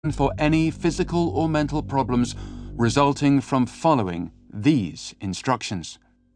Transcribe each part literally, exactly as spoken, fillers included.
for any physical or mental problems resulting from following these instructions.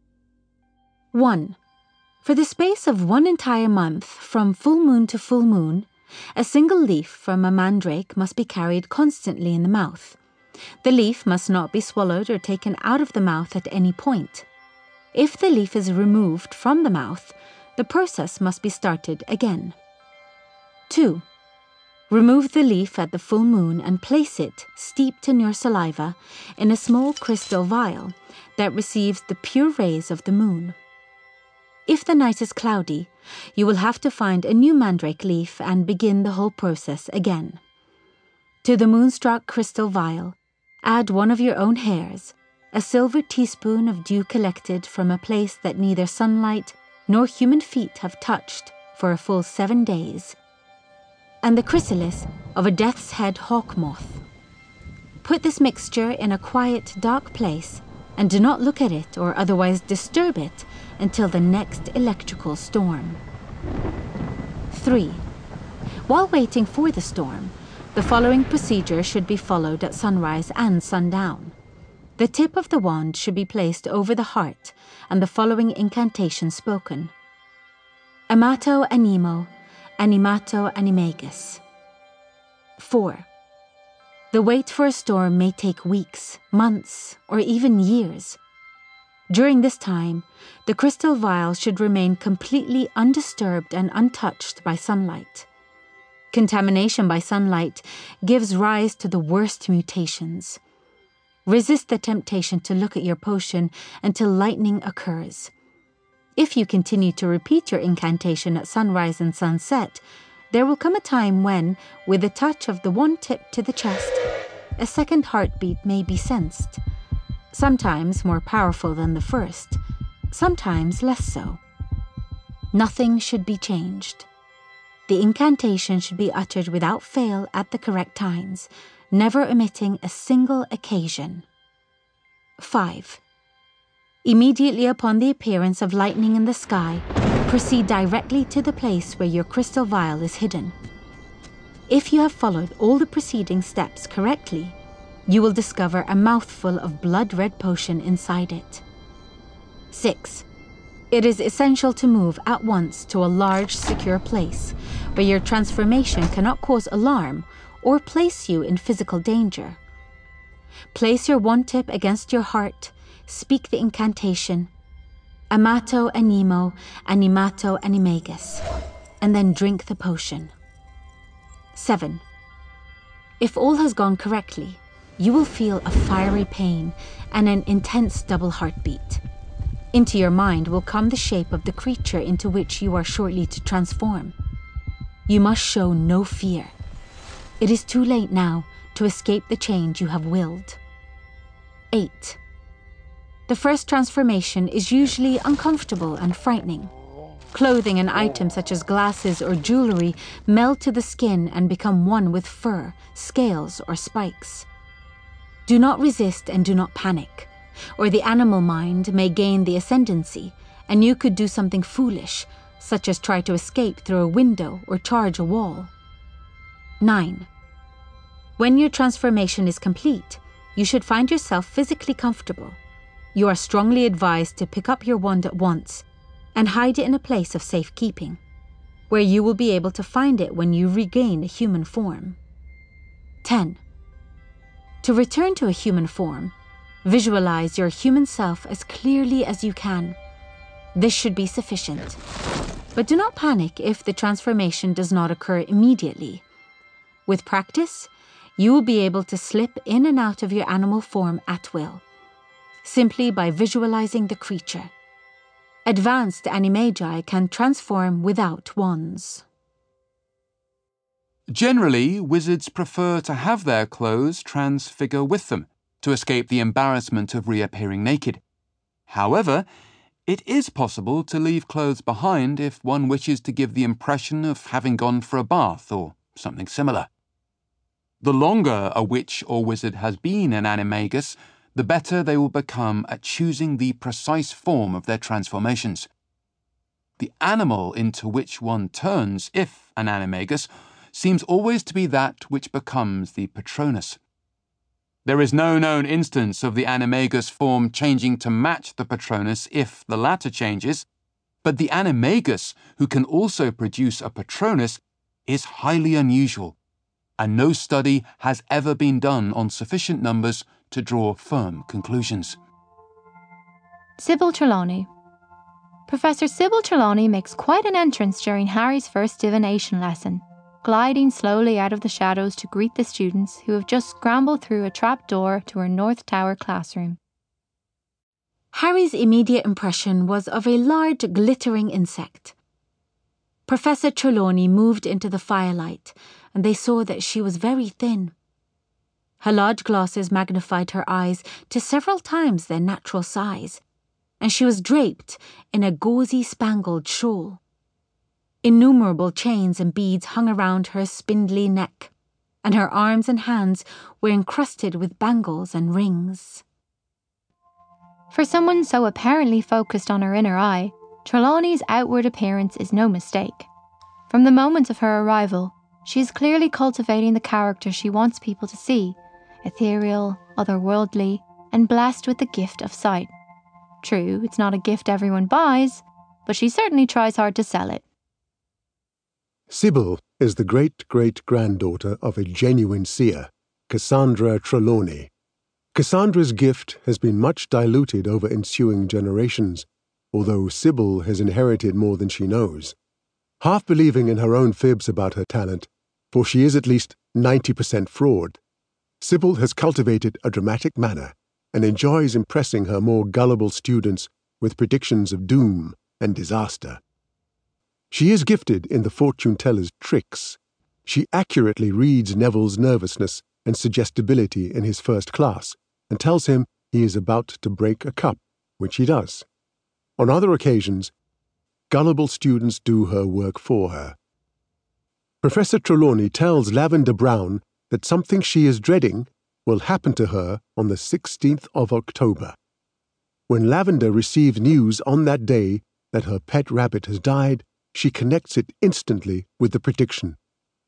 one. For the space of one entire month, from full moon to full moon, a single leaf from a mandrake must be carried constantly in the mouth. The leaf must not be swallowed or taken out of the mouth at any point. If the leaf is removed from the mouth, the process must be started again. two. Remove the leaf at the full moon and place it, steeped in your saliva, in a small crystal vial that receives the pure rays of the moon. If the night is cloudy, you will have to find a new mandrake leaf and begin the whole process again. To the moonstruck crystal vial, add one of your own hairs, a silver teaspoon of dew collected from a place that neither sunlight nor human feet have touched for a full seven days, and the chrysalis of a death's head hawk moth. Put this mixture in a quiet, dark place and do not look at it or otherwise disturb it until the next electrical storm. three. While waiting for the storm, the following procedure should be followed at sunrise and sundown. The tip of the wand should be placed over the heart and the following incantation spoken. Amato animo, animato animagus. four. The wait for a storm may take weeks, months, or even years. During this time, the crystal vial should remain completely undisturbed and untouched by sunlight. Contamination by sunlight gives rise to the worst mutations. Resist the temptation to look at your potion until lightning occurs. If you continue to repeat your incantation at sunrise and sunset, there will come a time when, with a touch of the wand tip to the chest, a second heartbeat may be sensed. Sometimes more powerful than the first, sometimes less so. Nothing should be changed. The incantation should be uttered without fail at the correct times, never omitting a single occasion. five. Immediately upon the appearance of lightning in the sky, proceed directly to the place where your crystal vial is hidden. If you have followed all the preceding steps correctly, you will discover a mouthful of blood-red potion inside it. six. It is essential to move at once to a large, secure place where your transformation cannot cause alarm or place you in physical danger. Place your wand tip against your heart, speak the incantation, Amato animo, animato animagus, and then drink the potion. seven. If all has gone correctly, you will feel a fiery pain and an intense double heartbeat. Into your mind will come the shape of the creature into which you are shortly to transform. You must show no fear. It is too late now to escape the change you have willed. eight. The first transformation is usually uncomfortable and frightening. Clothing and items such as glasses or jewelry melt to the skin and become one with fur, scales, or spikes. Do not resist and do not panic, or the animal mind may gain the ascendancy, and you could do something foolish, such as try to escape through a window or charge a wall. nine. When your transformation is complete, you should find yourself physically comfortable. You are strongly advised to pick up your wand at once and hide it in a place of safekeeping, where you will be able to find it when you regain a human form. ten. To return to a human form, visualize your human self as clearly as you can. This should be sufficient. But do not panic if the transformation does not occur immediately. With practice, you will be able to slip in and out of your animal form at will, simply by visualizing the creature. Advanced animagi can transform without wands. Generally, wizards prefer to have their clothes transfigure with them to escape the embarrassment of reappearing naked. However, it is possible to leave clothes behind if one wishes to give the impression of having gone for a bath or something similar. The longer a witch or wizard has been an animagus, the better they will become at choosing the precise form of their transformations. The animal into which one turns, if an animagus, seems always to be that which becomes the Patronus. There is no known instance of the animagus form changing to match the Patronus if the latter changes, but the animagus who can also produce a Patronus is highly unusual, and no study has ever been done on sufficient numbers to draw firm conclusions. Sybil Trelawney. Professor Sybil Trelawney makes quite an entrance during Harry's first divination lesson, gliding slowly out of the shadows to greet the students who have just scrambled through a trap door to her North Tower classroom. Harry's immediate impression was of a large glittering insect. Professor Trelawney moved into the firelight, and they saw that she was very thin. Her large glasses magnified her eyes to several times their natural size, and she was draped in a gauzy spangled shawl. Innumerable chains and beads hung around her spindly neck, and her arms and hands were encrusted with bangles and rings. For someone so apparently focused on her inner eye, Trelawney's outward appearance is no mistake. From the moment of her arrival, she is clearly cultivating the character she wants people to see, ethereal, otherworldly, and blessed with the gift of sight. True, it's not a gift everyone buys, but she certainly tries hard to sell it. Sybil is the great-great-granddaughter of a genuine seer, Cassandra Trelawney. Cassandra's gift has been much diluted over ensuing generations, although Sybil has inherited more than she knows. Half believing in her own fibs about her talent, for she is at least ninety percent fraud, Sybil has cultivated a dramatic manner and enjoys impressing her more gullible students with predictions of doom and disaster. She is gifted in the fortune-teller's tricks. She accurately reads Neville's nervousness and suggestibility in his first class and tells him he is about to break a cup, which he does. On other occasions, gullible students do her work for her. Professor Trelawney tells Lavender Brown that something she is dreading will happen to her on the sixteenth of October. When Lavender receives news on that day that her pet rabbit has died, she connects it instantly with the prediction.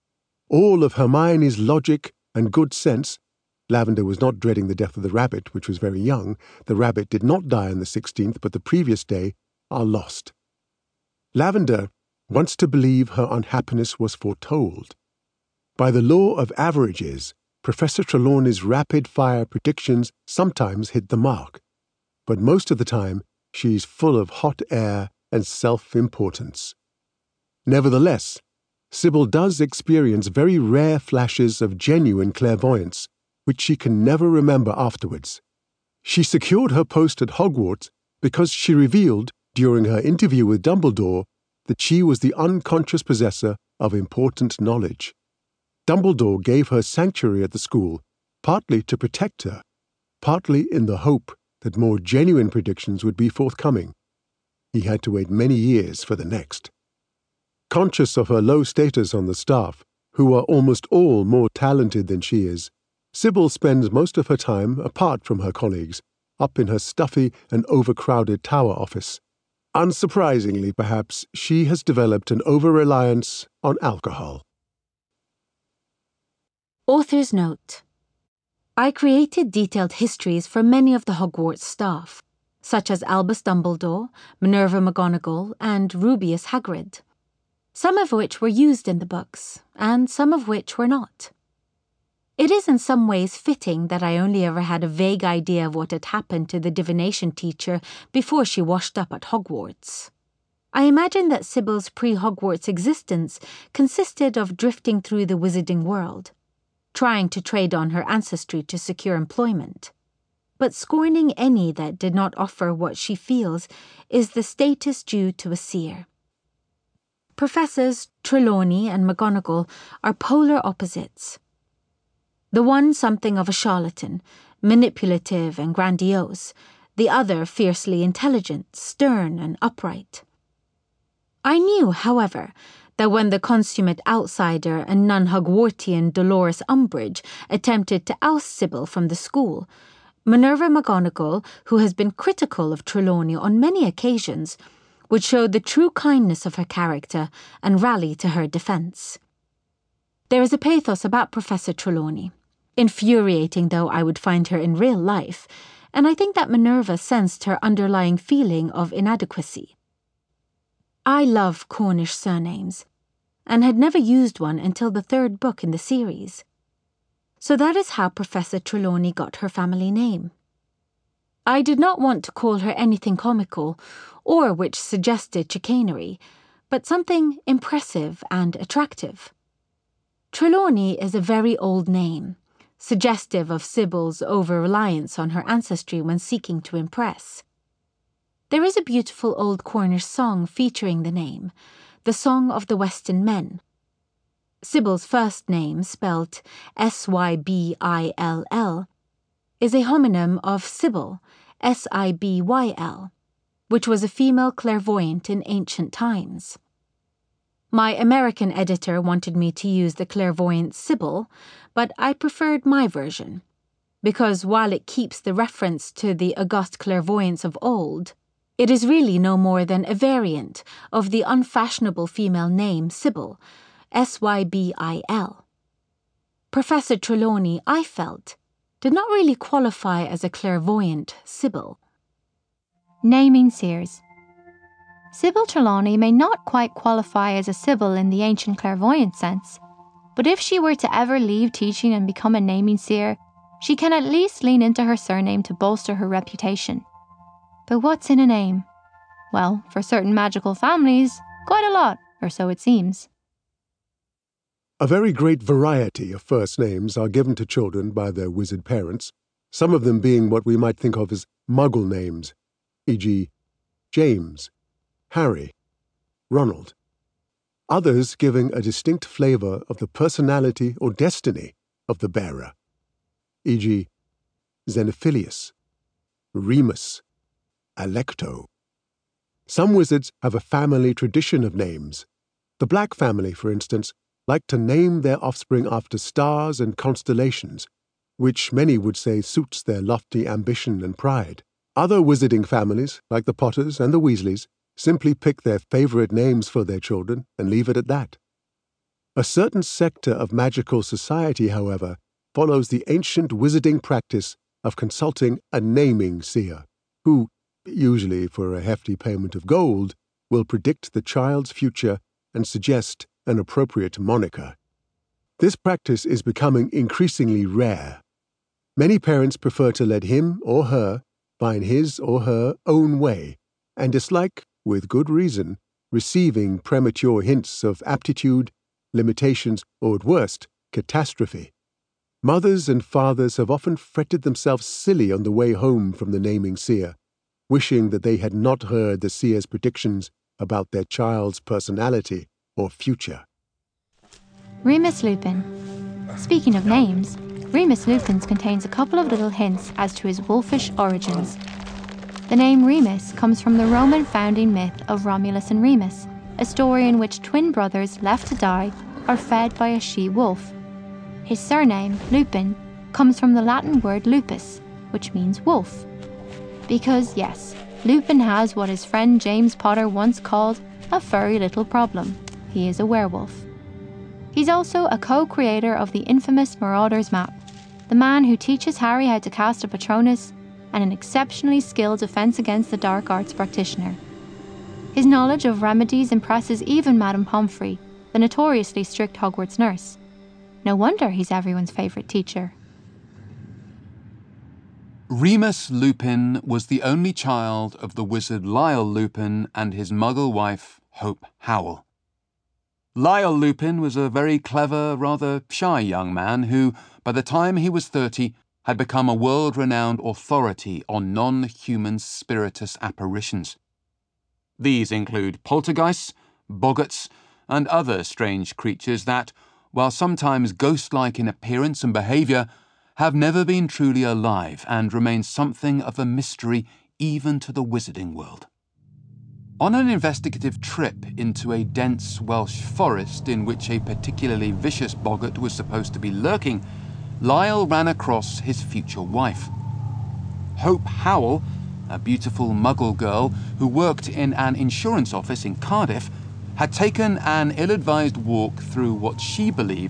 All of Hermione's logic and good sense — Lavender was not dreading the death of the rabbit, which was very young. The rabbit did not die on the sixteenth, but the previous day — are lost. Lavender wants to believe her unhappiness was foretold. By the law of averages, Professor Trelawney's rapid-fire predictions sometimes hit the mark, but most of the time she's full of hot air and self-importance. Nevertheless, Sybil does experience very rare flashes of genuine clairvoyance, which she can never remember afterwards. She secured her post at Hogwarts because she revealed, during her interview with Dumbledore, that she was the unconscious possessor of important knowledge. Dumbledore gave her sanctuary at the school, partly to protect her, partly in the hope that more genuine predictions would be forthcoming. He had to wait many years for the next. Conscious of her low status on the staff, who are almost all more talented than she is, Sybil spends most of her time apart from her colleagues, up in her stuffy and overcrowded tower office. Unsurprisingly, perhaps, she has developed an over-reliance on alcohol. Author's note. I created detailed histories for many of the Hogwarts staff, such as Albus Dumbledore, Minerva McGonagall, and Rubeus Hagrid, some of which were used in the books, and some of which were not. It is in some ways fitting that I only ever had a vague idea of what had happened to the divination teacher before she washed up at Hogwarts. I imagine that Sybil's pre-Hogwarts existence consisted of drifting through the wizarding world, trying to trade on her ancestry to secure employment, but scorning any that did not offer what she feels is the status due to a seer. Professors Trelawney and McGonagall are polar opposites. The one something of a charlatan, manipulative and grandiose, the other fiercely intelligent, stern and upright. I knew, however, that when the consummate outsider and non-Hogwartian Dolores Umbridge attempted to oust Sybil from the school, Minerva McGonagall, who has been critical of Trelawney on many occasions, would show the true kindness of her character and rally to her defence. There is a pathos about Professor Trelawney, infuriating though I would find her in real life, and I think that Minerva sensed her underlying feeling of inadequacy. I love Cornish surnames, and had never used one until the third book in the series. So that is how Professor Trelawney got her family name. I did not want to call her anything comical, or which suggested chicanery, but something impressive and attractive. Trelawney is a very old name, suggestive of Sybil's over-reliance on her ancestry when seeking to impress. There is a beautiful old Cornish song featuring the name, the Song of the Weston Men. Sybil's first name, spelt S Y B I L L, is a homonym of Sibyl, S I B Y L, which was a female clairvoyant in ancient times. My American editor wanted me to use the clairvoyant Sibyl, but I preferred my version, because while it keeps the reference to the august clairvoyance of old, it is really no more than a variant of the unfashionable female name Sybil, S Y B I L. Professor Trelawney, I felt, did not really qualify as a clairvoyant Sibyl. Naming seers. Sybil Trelawney may not quite qualify as a Sibyl in the ancient clairvoyant sense, but if she were to ever leave teaching and become a naming seer, she can at least lean into her surname to bolster her reputation. But what's in a name? Well, for certain magical families, quite a lot, or so it seems. A very great variety of first names are given to children by their wizard parents, some of them being what we might think of as muggle names, for example James, Harry, Ronald. Others giving a distinct flavour of the personality or destiny of the bearer, for example Xenophilius, Remus, Alecto. Some wizards have a family tradition of names. The Black family, for instance, like to name their offspring after stars and constellations, which many would say suits their lofty ambition and pride. Other wizarding families, like the Potters and the Weasleys, simply pick their favourite names for their children and leave it at that. A certain sector of magical society, however, follows the ancient wizarding practice of consulting a naming seer, who, usually for a hefty payment of gold, will predict the child's future and suggest an appropriate moniker. This practice is becoming increasingly rare. Many parents prefer to let him or her find his or her own way, and dislike, with good reason, receiving premature hints of aptitude, limitations, or at worst, catastrophe. Mothers and fathers have often fretted themselves silly on the way home from the naming seer, wishing that they had not heard the seer's predictions about their child's personality or future. Remus Lupin. Speaking of names, Remus Lupin contains a couple of little hints as to his wolfish origins. The name Remus comes from the Roman founding myth of Romulus and Remus, a story in which twin brothers left to die are fed by a she-wolf. His surname, Lupin, comes from the Latin word lupus, which means wolf. Because, yes, Lupin has what his friend James Potter once called a furry little problem. He is a werewolf. He's also a co-creator of the infamous Marauder's Map, the man who teaches Harry how to cast a Patronus, and an exceptionally skilled Defense Against the Dark Arts practitioner. His knowledge of remedies impresses even Madame Pomfrey, the notoriously strict Hogwarts nurse. No wonder he's everyone's favourite teacher. Remus Lupin was the only child of the wizard Lyle Lupin and his muggle wife, Hope Howell. Lyle Lupin was a very clever, rather shy young man who, by the time he was thirty, had become a world-renowned authority on non-human spiritus apparitions. These include poltergeists, boggarts, and other strange creatures that, while sometimes ghost-like in appearance and behaviour, have never been truly alive and remain something of a mystery even to the wizarding world. On an investigative trip into a dense Welsh forest in which a particularly vicious boggart was supposed to be lurking, Lyle ran across his future wife. Hope Howell, a beautiful muggle girl who worked in an insurance office in Cardiff, had taken an ill-advised walk through what she believed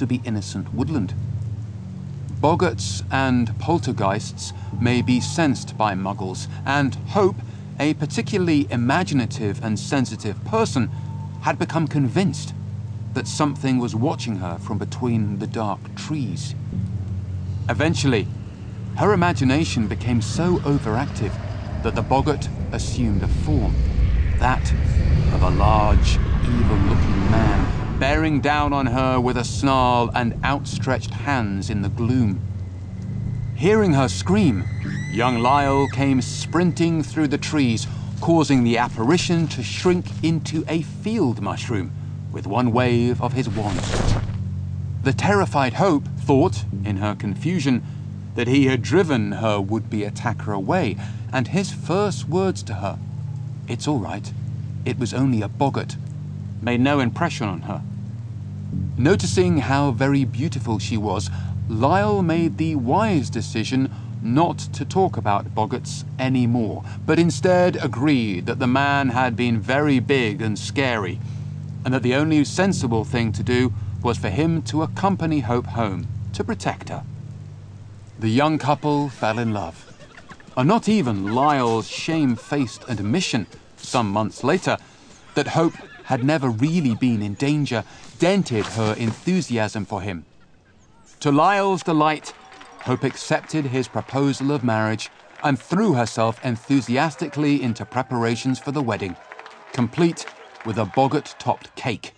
to be innocent woodland. Boggarts and poltergeists may be sensed by muggles, and Hope, a particularly imaginative and sensitive person, had become convinced that something was watching her from between the dark trees. Eventually, her imagination became so overactive that the boggart assumed a form, that of a large, evil-looking man, bearing down on her with a snarl and outstretched hands in the gloom. Hearing her scream, young Lyle came sprinting through the trees, causing the apparition to shrink into a field mushroom with one wave of his wand. The terrified Hope thought, in her confusion, that he had driven her would-be attacker away, and his first words to her, "It's all right, it was only a boggart," made no impression on her. Noticing how very beautiful she was, Lyle made the wise decision not to talk about boggarts anymore, but instead agreed that the man had been very big and scary, and that the only sensible thing to do was for him to accompany Hope home to protect her. The young couple fell in love, and not even Lyle's shame-faced admission, some months later, that Hope had never really been in danger dented her enthusiasm for him. To Lyle's delight, Hope accepted his proposal of marriage and threw herself enthusiastically into preparations for the wedding, complete with a boggart-topped cake.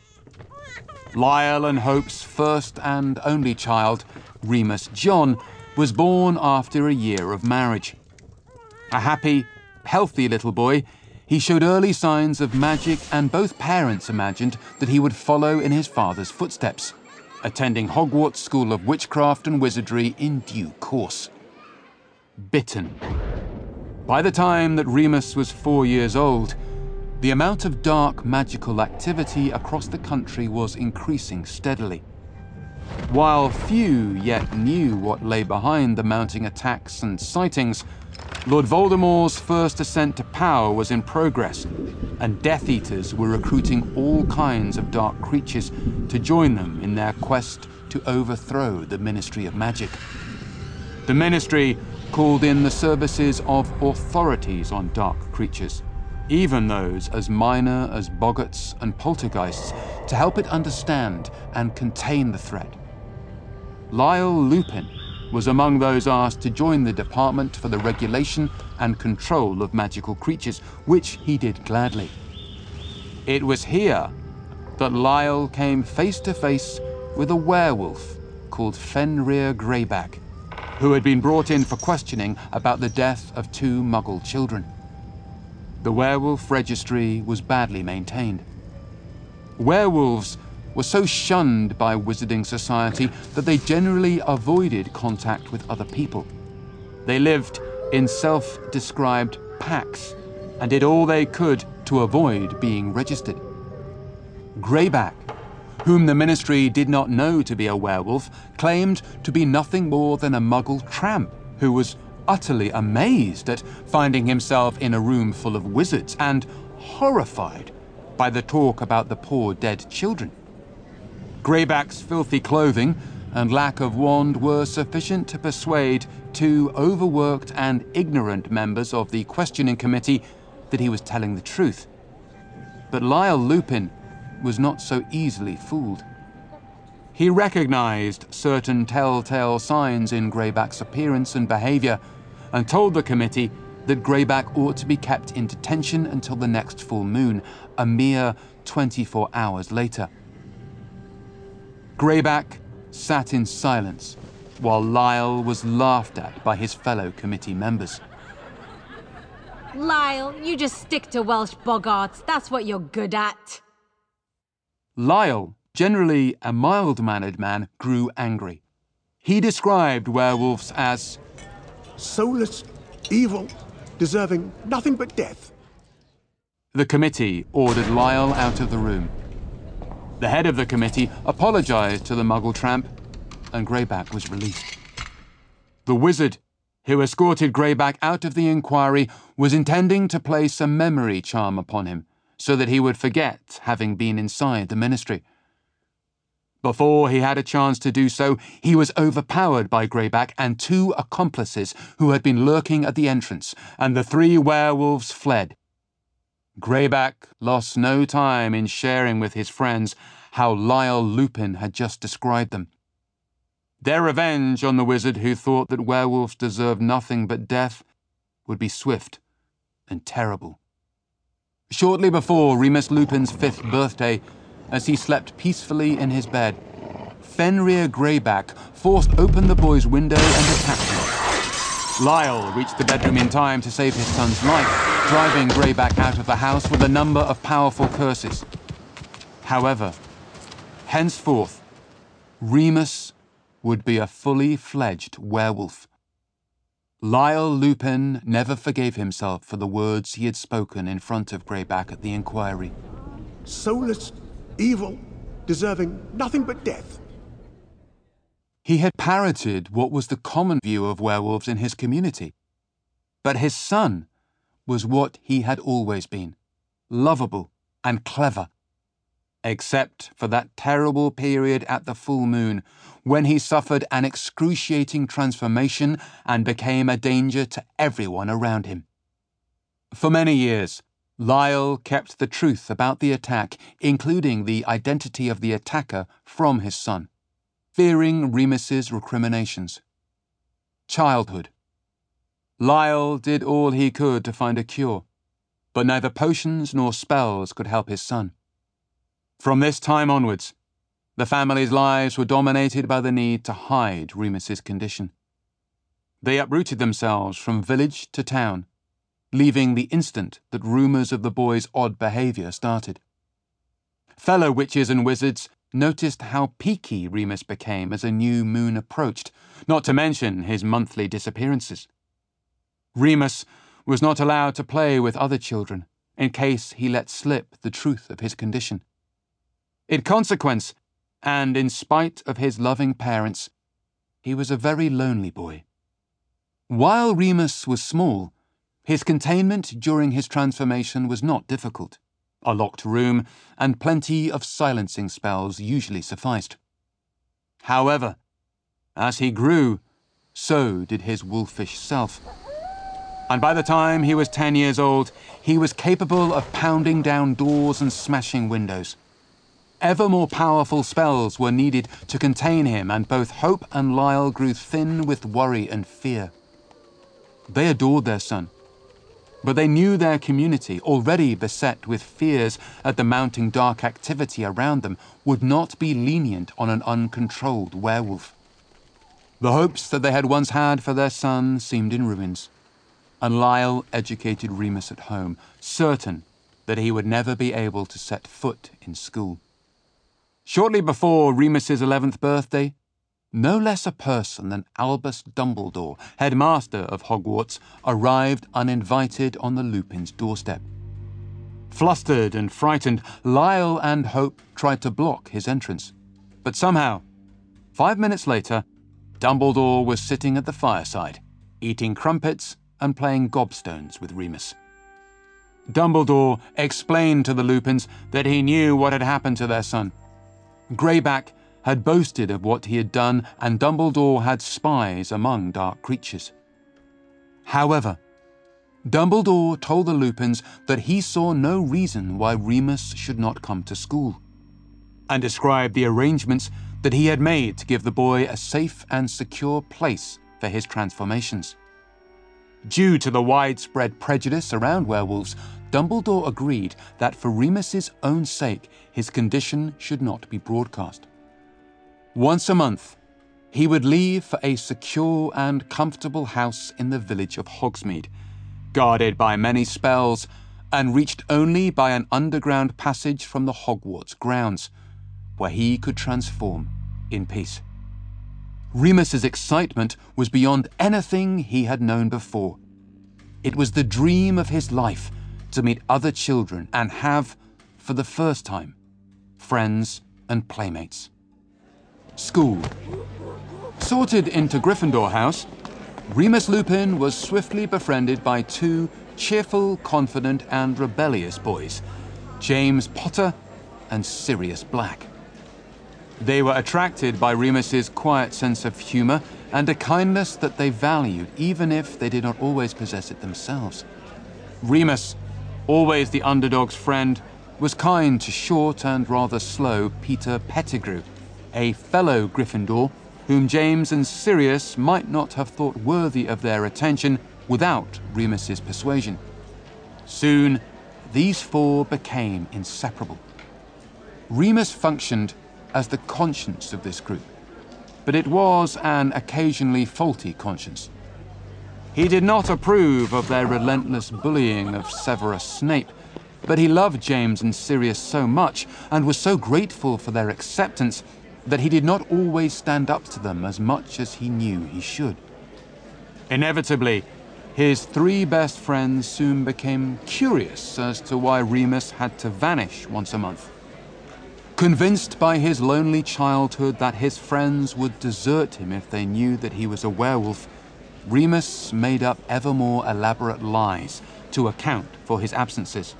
Lyle and Hope's first and only child, Remus John, was born after a year of marriage. A happy, healthy little boy, he showed early signs of magic, and both parents imagined that he would follow in his father's footsteps, attending Hogwarts School of Witchcraft and Wizardry in due course. Bitten. By the time that Remus was four years old, the amount of dark magical activity across the country was increasing steadily. While few yet knew what lay behind the mounting attacks and sightings, Lord Voldemort's first ascent to power was in progress, and Death Eaters were recruiting all kinds of dark creatures to join them in their quest to overthrow the Ministry of Magic. The Ministry called in the services of authorities on dark creatures, even those as minor as boggarts and poltergeists, to help it understand and contain the threat. Lyle Lupin was among those asked to join the Department for the Regulation and Control of Magical Creatures, which he did gladly. It was here that Lyle came face to face with a werewolf called Fenrir Greyback, who had been brought in for questioning about the death of two Muggle children. The werewolf registry was badly maintained. Werewolves were so shunned by Wizarding Society that they generally avoided contact with other people. They lived in self-described packs and did all they could to avoid being registered. Greyback, whom the Ministry did not know to be a werewolf, claimed to be nothing more than a Muggle tramp who was utterly amazed at finding himself in a room full of wizards and horrified by the talk about the poor dead children. Greyback's filthy clothing and lack of wand were sufficient to persuade two overworked and ignorant members of the questioning committee that he was telling the truth. But Lyle Lupin was not so easily fooled. He recognized certain telltale signs in Greyback's appearance and behavior, and told the committee that Greyback ought to be kept in detention until the next full moon, a mere twenty-four hours later. Greyback sat in silence while Lyle was laughed at by his fellow committee members. Lyle, you just stick to Welsh boggarts. That's what you're good at. Lyle, generally a mild-mannered man, grew angry. He described werewolves as soulless, evil, deserving nothing but death. The committee ordered Lyle out of the room. The head of the committee apologized to the Muggle tramp, and Greyback was released. The wizard, who escorted Greyback out of the inquiry, was intending to place a memory charm upon him, so that he would forget having been inside the Ministry. Before he had a chance to do so, he was overpowered by Greyback and two accomplices who had been lurking at the entrance, and the three werewolves fled. Greyback lost no time in sharing with his friends how Lyle Lupin had just described them. Their revenge on the wizard who thought that werewolves deserved nothing but death would be swift and terrible. Shortly before Remus Lupin's fifth birthday, as he slept peacefully in his bed, Fenrir Greyback forced open the boy's window and attacked him. Lyle reached the bedroom in time to save his son's life, driving Greyback out of the house with a number of powerful curses. However, henceforth, Remus would be a fully fledged werewolf. Lyle Lupin never forgave himself for the words he had spoken in front of Greyback at the inquiry. Soulless, evil, deserving nothing but death. He had parroted what was the common view of werewolves in his community. But his son was what he had always been, lovable and clever. Except for that terrible period at the full moon, when he suffered an excruciating transformation and became a danger to everyone around him. For many years, Lyle kept the truth about the attack, including the identity of the attacker, from his son, fearing Remus's recriminations. Childhood. Lyle did all he could to find a cure, but neither potions nor spells could help his son. From this time onwards, the family's lives were dominated by the need to hide Remus's condition. They uprooted themselves from village to town, leaving the instant that rumours of the boy's odd behaviour started. Fellow witches and wizards noticed how peaky Remus became as a new moon approached, not to mention his monthly disappearances. Remus was not allowed to play with other children, in case he let slip the truth of his condition. In consequence, and in spite of his loving parents, he was a very lonely boy. While Remus was small, his containment during his transformation was not difficult. A locked room and plenty of silencing spells usually sufficed. However, as he grew, so did his wolfish self. And by the time he was ten years old, he was capable of pounding down doors and smashing windows. Ever more powerful spells were needed to contain him, and both Hope and Lyle grew thin with worry and fear. They adored their son, but they knew their community, already beset with fears at the mounting dark activity around them, would not be lenient on an uncontrolled werewolf. The hopes that they had once had for their son seemed in ruins, and Lyle educated Remus at home, certain that he would never be able to set foot in school. Shortly before Remus's eleventh birthday, no less a person than Albus Dumbledore, headmaster of Hogwarts, arrived uninvited on the Lupins' doorstep. Flustered and frightened, Lyle and Hope tried to block his entrance. But somehow, five minutes later, Dumbledore was sitting at the fireside, eating crumpets and playing gobstones with Remus. Dumbledore explained to the Lupins that he knew what had happened to their son. Greyback had boasted of what he had done, and Dumbledore had spies among dark creatures. However, Dumbledore told the Lupins that he saw no reason why Remus should not come to school, and described the arrangements that he had made to give the boy a safe and secure place for his transformations. Due to the widespread prejudice around werewolves, Dumbledore agreed that for Remus's own sake, his condition should not be broadcast. Once a month, he would leave for a secure and comfortable house in the village of Hogsmeade, guarded by many spells and reached only by an underground passage from the Hogwarts grounds, where he could transform in peace. Remus's excitement was beyond anything he had known before. It was the dream of his life to meet other children and have, for the first time, friends and playmates. School. Sorted into Gryffindor House, Remus Lupin was swiftly befriended by two cheerful, confident, and rebellious boys, James Potter and Sirius Black. They were attracted by Remus's quiet sense of humour and a kindness that they valued, even if they did not always possess it themselves. Remus, always the underdog's friend, was kind to short and rather slow Peter Pettigrew, a fellow Gryffindor whom James and Sirius might not have thought worthy of their attention without Remus's persuasion. Soon, these four became inseparable. Remus functioned as the conscience of this group, but it was an occasionally faulty conscience. He did not approve of their relentless bullying of Severus Snape, but he loved James and Sirius so much and was so grateful for their acceptance that he did not always stand up to them as much as he knew he should. Inevitably, his three best friends soon became curious as to why Remus had to vanish once a month. Convinced by his lonely childhood that his friends would desert him if they knew that he was a werewolf, Remus made up ever more elaborate lies to account for his absences.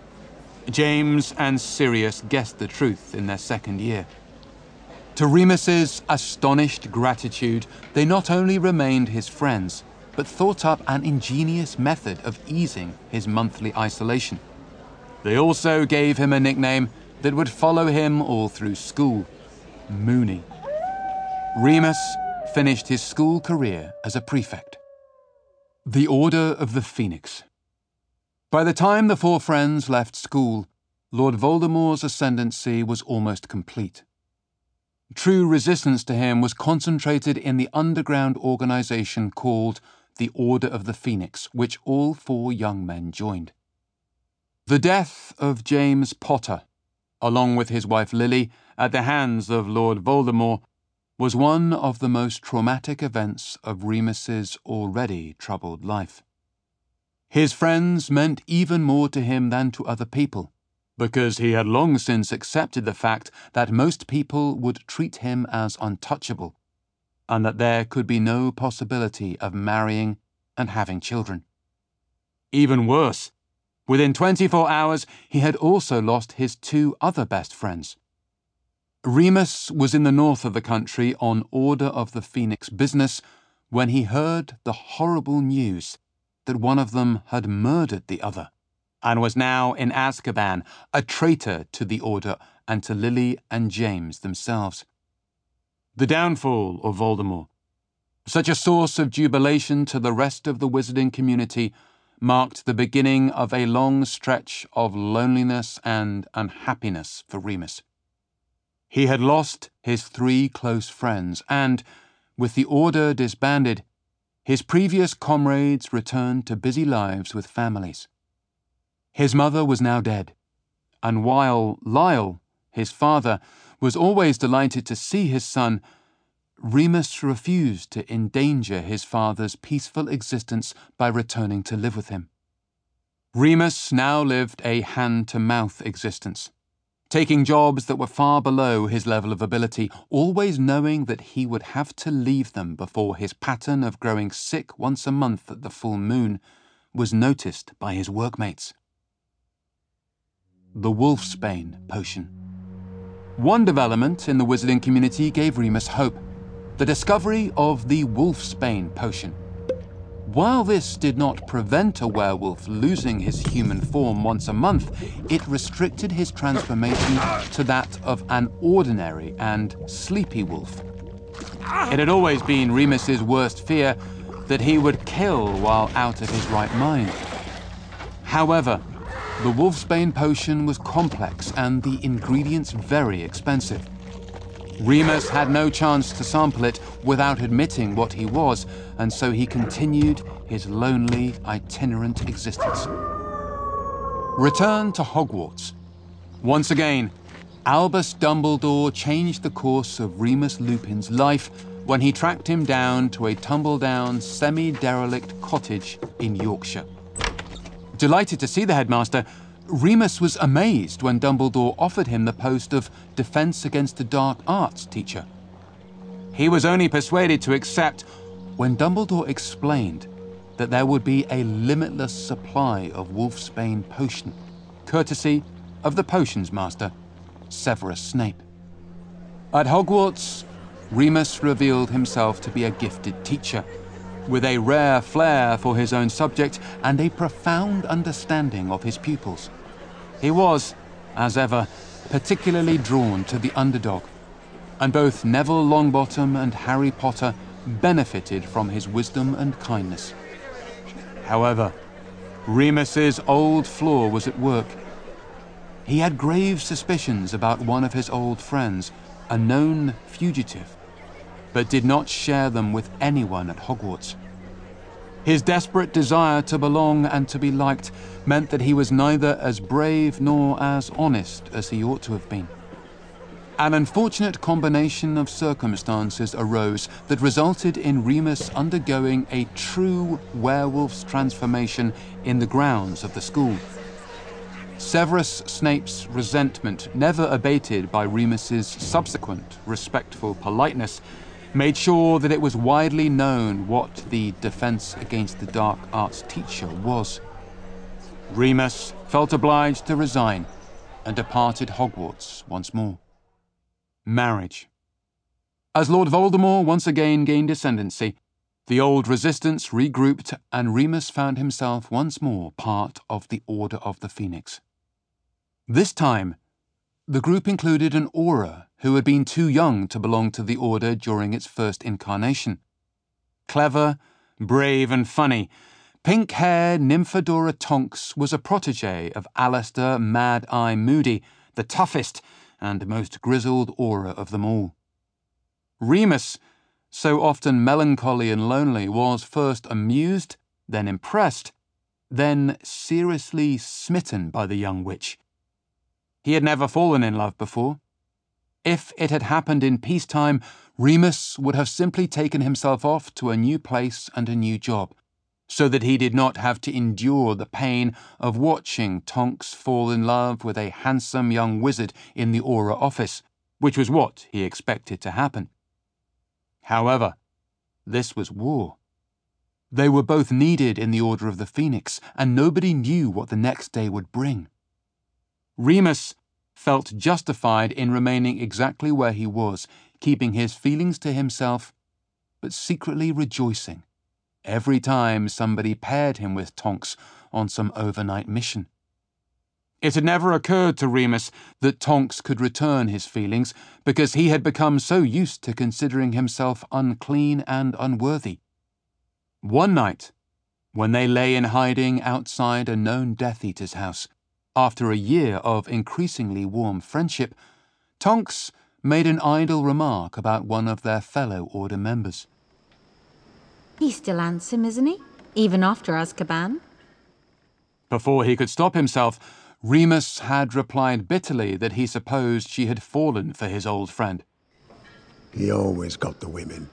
James and Sirius guessed the truth in their second year. To Remus's astonished gratitude, they not only remained his friends, but thought up an ingenious method of easing his monthly isolation. They also gave him a nickname that would follow him all through school: Moony. Remus finished his school career as a prefect. The Order of the Phoenix. By the time the four friends left school, Lord Voldemort's ascendancy was almost complete. True resistance to him was concentrated in the underground organization called the Order of the Phoenix, which all four young men joined. The death of James Potter, along with his wife Lily, at the hands of Lord Voldemort, was one of the most traumatic events of Remus's already troubled life. His friends meant even more to him than to other people, because he had long since accepted the fact that most people would treat him as untouchable, and that there could be no possibility of marrying and having children. Even worse, within twenty-four hours he had also lost his two other best friends. Remus was in the north of the country on Order of the Phoenix business when he heard the horrible news that one of them had murdered the other, and was now in Azkaban, a traitor to the Order and to Lily and James themselves. The downfall of Voldemort, such a source of jubilation to the rest of the wizarding community, marked the beginning of a long stretch of loneliness and unhappiness for Remus. He had lost his three close friends, and, with the Order disbanded, his previous comrades returned to busy lives with families. His mother was now dead, and while Lyle, his father, was always delighted to see his son, Remus refused to endanger his father's peaceful existence by returning to live with him. Remus now lived a hand-to-mouth existence, taking jobs that were far below his level of ability, always knowing that he would have to leave them before his pattern of growing sick once a month at the full moon was noticed by his workmates. The Wolfsbane Potion. One development in the wizarding community gave Remus hope: the discovery of the Wolfsbane Potion. While this did not prevent a werewolf losing his human form once a month, it restricted his transformation to that of an ordinary and sleepy wolf. It had always been Remus's worst fear that he would kill while out of his right mind. However, the Wolfsbane Potion was complex and the ingredients very expensive. Remus had no chance to sample it without admitting what he was, and so he continued his lonely, itinerant existence. Return to Hogwarts. Once again, Albus Dumbledore changed the course of Remus Lupin's life when he tracked him down to a tumble-down, semi-derelict cottage in Yorkshire. Delighted to see the headmaster, Remus was amazed when Dumbledore offered him the post of Defense Against the Dark Arts teacher. He was only persuaded to accept when Dumbledore explained that there would be a limitless supply of Wolfsbane Potion, courtesy of the Potions Master, Severus Snape. At Hogwarts, Remus revealed himself to be a gifted teacher, with a rare flair for his own subject and a profound understanding of his pupils. He was, as ever, particularly drawn to the underdog, and both Neville Longbottom and Harry Potter benefited from his wisdom and kindness. However, Remus's old flaw was at work. He had grave suspicions about one of his old friends, a known fugitive, but did not share them with anyone at Hogwarts. His desperate desire to belong and to be liked meant that he was neither as brave nor as honest as he ought to have been. An unfortunate combination of circumstances arose that resulted in Remus undergoing a true werewolf's transformation in the grounds of the school. Severus Snape's resentment, never abated by Remus's subsequent respectful politeness, made sure that it was widely known what the Defense Against the Dark Arts teacher was. Remus felt obliged to resign and departed Hogwarts once more. Marriage. As Lord Voldemort once again gained ascendancy, the old resistance regrouped and Remus found himself once more part of the Order of the Phoenix. This time, the group included an Auror who had been too young to belong to the Order during its first incarnation. Clever, brave and funny, pink-haired Nymphadora Tonks was a protégé of Alistair Mad-Eye Moody, the toughest and most grizzled Auror of them all. Remus, so often melancholy and lonely, was first amused, then impressed, then seriously smitten by the young witch. He had never fallen in love before. If it had happened in peacetime, Remus would have simply taken himself off to a new place and a new job, so that he did not have to endure the pain of watching Tonks fall in love with a handsome young wizard in the Auror office, which was what he expected to happen. However, this was war. They were both needed in the Order of the Phoenix, and nobody knew what the next day would bring. Remus felt justified in remaining exactly where he was, keeping his feelings to himself, but secretly rejoicing every time somebody paired him with Tonks on some overnight mission. It had never occurred to Remus that Tonks could return his feelings, because he had become so used to considering himself unclean and unworthy. One night, when they lay in hiding outside a known Death Eater's house, after a year of increasingly warm friendship, Tonks made an idle remark about one of their fellow Order members. He's still handsome, isn't he? Even after Azkaban? Before he could stop himself, Remus had replied bitterly that he supposed she had fallen for his old friend. He always got the women.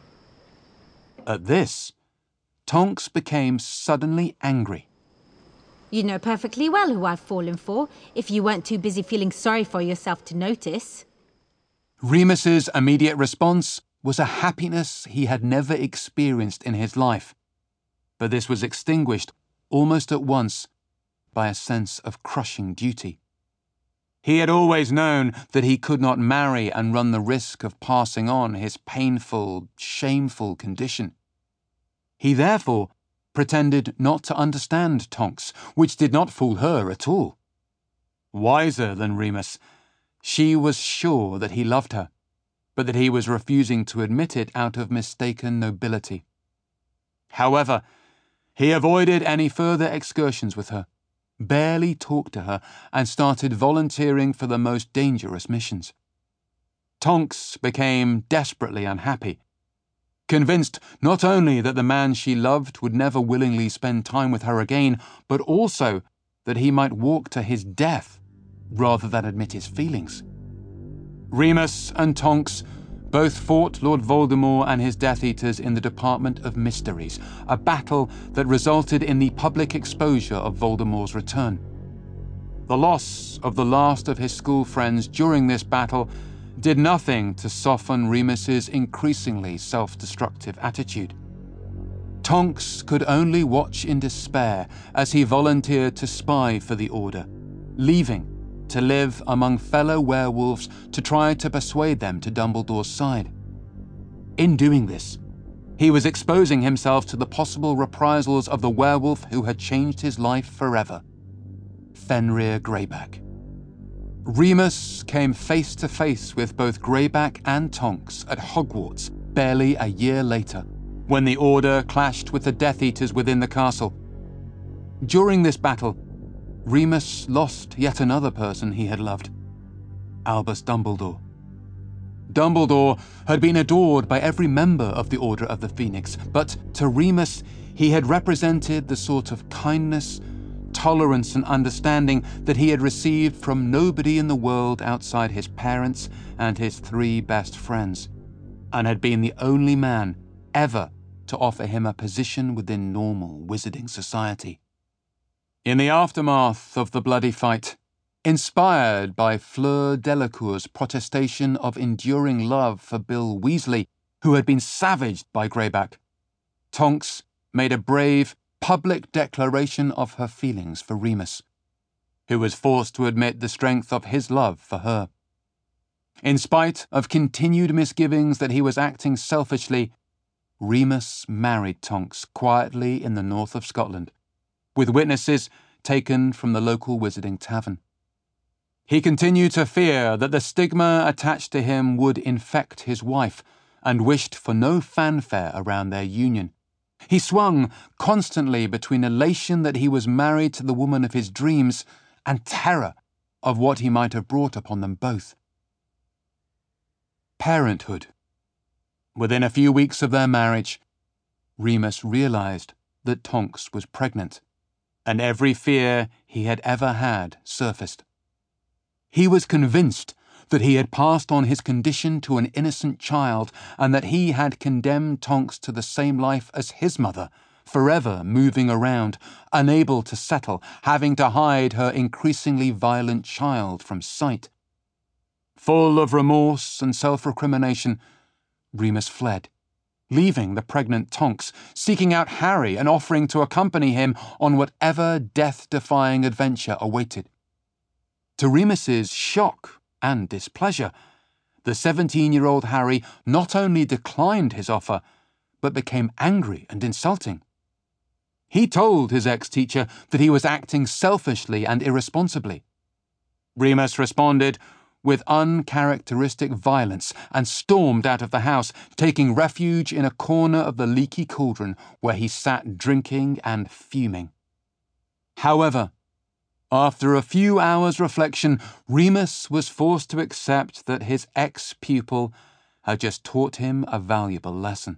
At this, Tonks became suddenly angry. You know perfectly well who I've fallen for, if you weren't too busy feeling sorry for yourself to notice. Remus's immediate response was a happiness he had never experienced in his life, but this was extinguished almost at once by a sense of crushing duty. He had always known that he could not marry and run the risk of passing on his painful, shameful condition. He therefore pretended not to understand Tonks, which did not fool her at all. Wiser than Remus, she was sure that he loved her, but that he was refusing to admit it out of mistaken nobility. However, he avoided any further excursions with her, barely talked to her, and started volunteering for the most dangerous missions. Tonks became desperately unhappy, convinced not only that the man she loved would never willingly spend time with her again, but also that he might walk to his death rather than admit his feelings. Remus and Tonks both fought Lord Voldemort and his Death Eaters in the Department of Mysteries, a battle that resulted in the public exposure of Voldemort's return. The loss of the last of his school friends during this battle did nothing to soften Remus's increasingly self-destructive attitude. Tonks could only watch in despair as he volunteered to spy for the Order, leaving to live among fellow werewolves to try to persuade them to Dumbledore's side. In doing this, he was exposing himself to the possible reprisals of the werewolf who had changed his life forever, Fenrir Greyback. Remus came face to face with both Greyback and Tonks at Hogwarts barely a year later, when the Order clashed with the Death Eaters within the castle. During this battle, Remus lost yet another person he had loved, Albus Dumbledore. Dumbledore had been adored by every member of the Order of the Phoenix, but to Remus he had represented the sort of kindness, tolerance and understanding that he had received from nobody in the world outside his parents and his three best friends, and had been the only man ever to offer him a position within normal wizarding society. In the aftermath of the bloody fight, inspired by Fleur Delacour's protestation of enduring love for Bill Weasley, who had been savaged by Greyback, Tonks made a brave, public declaration of her feelings for Remus, who was forced to admit the strength of his love for her. In spite of continued misgivings that he was acting selfishly, Remus married Tonks quietly in the north of Scotland, with witnesses taken from the local wizarding tavern. He continued to fear that the stigma attached to him would infect his wife, and wished for no fanfare around their union. He swung constantly between elation that he was married to the woman of his dreams and terror of what he might have brought upon them both. Parenthood. Within a few weeks of their marriage, Remus realized that Tonks was pregnant, and every fear he had ever had surfaced. He was convinced that he had passed on his condition to an innocent child, and that he had condemned Tonks to the same life as his mother, forever moving around, unable to settle, having to hide her increasingly violent child from sight. Full of remorse and self-recrimination, Remus fled, leaving the pregnant Tonks, seeking out Harry and offering to accompany him on whatever death-defying adventure awaited. To Remus's shock and displeasure, the seventeen-year-old Harry not only declined his offer, but became angry and insulting. He told his ex-teacher that he was acting selfishly and irresponsibly. Remus responded with uncharacteristic violence and stormed out of the house, taking refuge in a corner of the leaky cauldron where he sat drinking and fuming. However, after a few hours' reflection, Remus was forced to accept that his ex-pupil had just taught him a valuable lesson.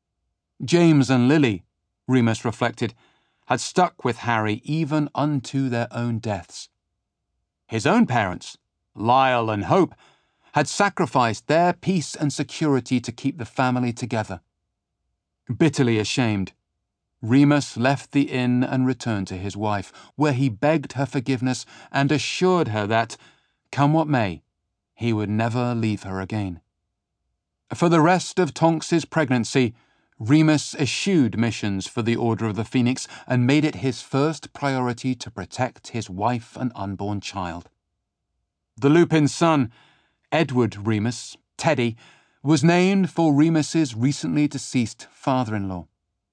James and Lily, Remus reflected, had stuck with Harry even unto their own deaths. His own parents, Lyle and Hope, had sacrificed their peace and security to keep the family together. Bitterly ashamed, Remus left the inn and returned to his wife, where he begged her forgiveness and assured her that, come what may, he would never leave her again. For the rest of Tonks's pregnancy, Remus eschewed missions for the Order of the Phoenix and made it his first priority to protect his wife and unborn child. The Lupin's son, Edward Remus, Teddy, was named for Remus's recently deceased father-in-law.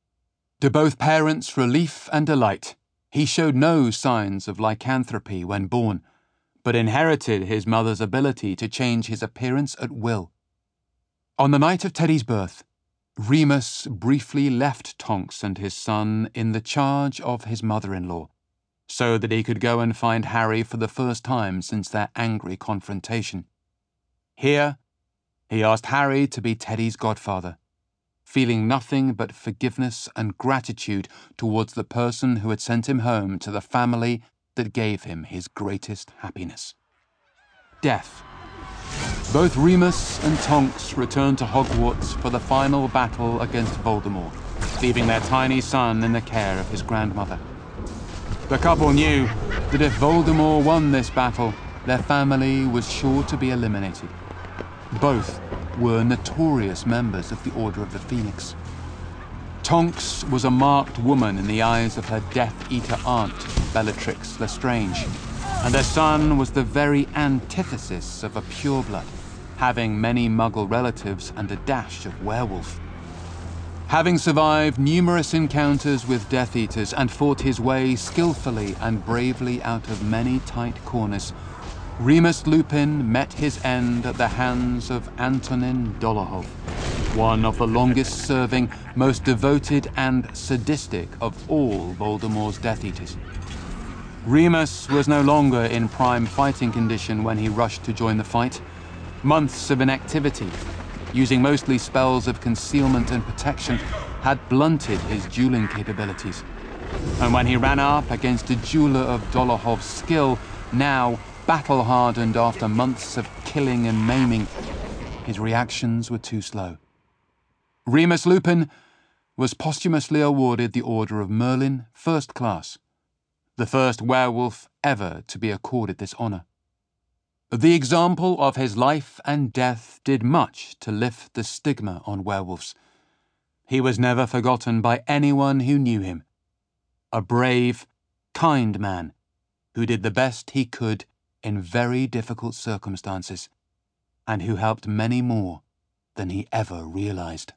To both parents' relief and delight, he showed no signs of lycanthropy when born, but inherited his mother's ability to change his appearance at will. On the night of Teddy's birth, Remus briefly left Tonks and his son in the charge of his mother-in-law, so that he could go and find Harry for the first time since their angry confrontation. Here, he asked Harry to be Teddy's godfather, feeling nothing but forgiveness and gratitude towards the person who had sent him home to the family that gave him his greatest happiness. Death. Both Remus and Tonks returned to Hogwarts for the final battle against Voldemort, leaving their tiny son in the care of his grandmother. The couple knew that if Voldemort won this battle, their family was sure to be eliminated. Both were notorious members of the Order of the Phoenix. Tonks was a marked woman in the eyes of her Death Eater aunt, Bellatrix Lestrange, and their son was the very antithesis of a pureblood, having many Muggle relatives and a dash of werewolf. Having survived numerous encounters with Death Eaters and fought his way skillfully and bravely out of many tight corners, Remus Lupin met his end at the hands of Antonin Dolohov, one of the longest-serving, most devoted and sadistic of all Voldemort's Death Eaters. Remus was no longer in prime fighting condition when he rushed to join the fight. Months of inactivity, using mostly spells of concealment and protection, had blunted his dueling capabilities. And when he ran up against a jeweler of Dolohov's skill, now battle-hardened after months of killing and maiming, his reactions were too slow. Remus Lupin was posthumously awarded the Order of Merlin, First Class, the first werewolf ever to be accorded this honor. The example of his life and death did much to lift the stigma on werewolves. He was never forgotten by anyone who knew him. A brave, kind man who did the best he could in very difficult circumstances, and who helped many more than he ever realized.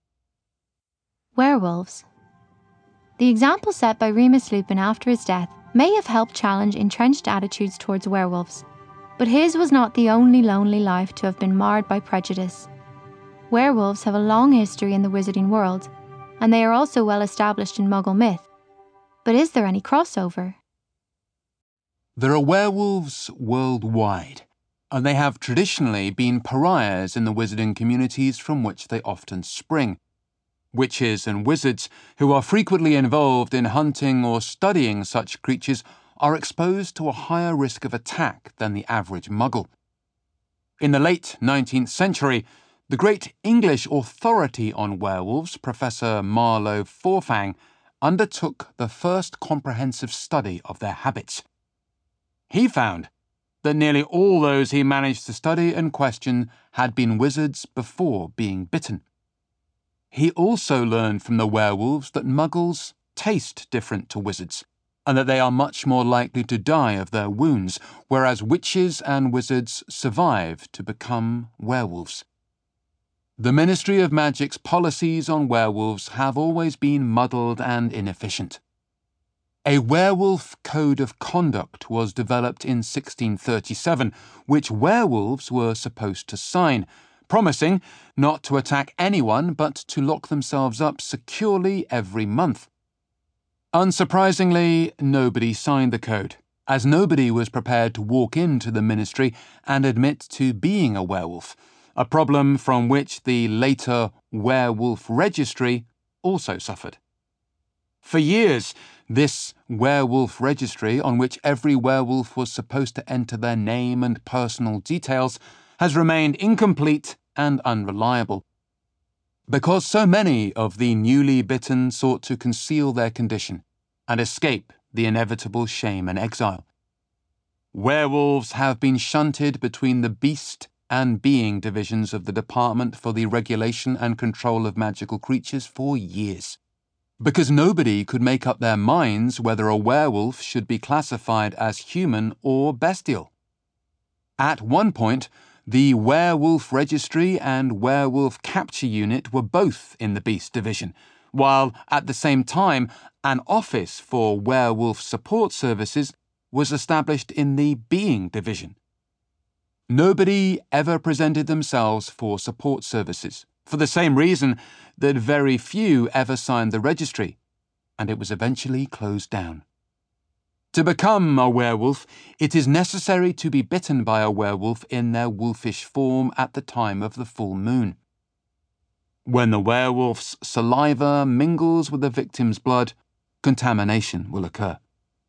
Werewolves. The example set by Remus Lupin after his death may have helped challenge entrenched attitudes towards werewolves. But his was not the only lonely life to have been marred by prejudice. Werewolves have a long history in the wizarding world, and they are also well established in Muggle myth. But is there any crossover? There are werewolves worldwide, and they have traditionally been pariahs in the wizarding communities from which they often spring. Witches and wizards who are frequently involved in hunting or studying such creatures are exposed to a higher risk of attack than the average Muggle. In the late nineteenth century, the great English authority on werewolves, Professor Marlowe Forfang, undertook the first comprehensive study of their habits. He found that nearly all those he managed to study and question had been wizards before being bitten. He also learned from the werewolves that Muggles taste different to wizards, and that they are much more likely to die of their wounds, whereas witches and wizards survive to become werewolves. The Ministry of Magic's policies on werewolves have always been muddled and inefficient. A werewolf code of conduct was developed in sixteen thirty-seven, which werewolves were supposed to sign, promising not to attack anyone but to lock themselves up securely every month. Unsurprisingly, nobody signed the code, as nobody was prepared to walk into the ministry and admit to being a werewolf, a problem from which the later Werewolf Registry also suffered. For years, this werewolf registry, on which every werewolf was supposed to enter their name and personal details, has remained incomplete and unreliable. Because so many of the newly bitten sought to conceal their condition and escape the inevitable shame and exile. Werewolves have been shunted between the beast and being divisions of the Department for the Regulation and Control of Magical Creatures for years, because nobody could make up their minds whether a werewolf should be classified as human or bestial. At one point, the Werewolf Registry and Werewolf Capture Unit were both in the Beast Division, while at the same time an office for werewolf support services was established in the Being Division. Nobody ever presented themselves for support services, for the same reason that very few ever signed the registry, and it was eventually closed down. To become a werewolf, it is necessary to be bitten by a werewolf in their wolfish form at the time of the full moon. When the werewolf's saliva mingles with the victim's blood, contamination will occur.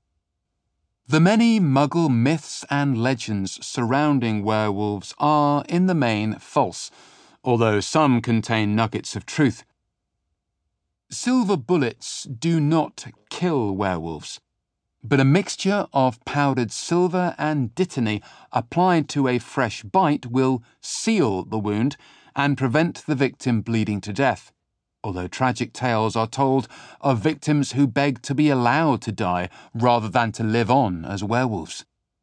The many Muggle myths and legends surrounding werewolves are, in the main, false, although some contain nuggets of truth. Silver bullets do not kill werewolves, but a mixture of powdered silver and dittany applied to a fresh bite will seal the wound and prevent the victim bleeding to death, although tragic tales are told of victims who beg to be allowed to die rather than to live on as werewolves.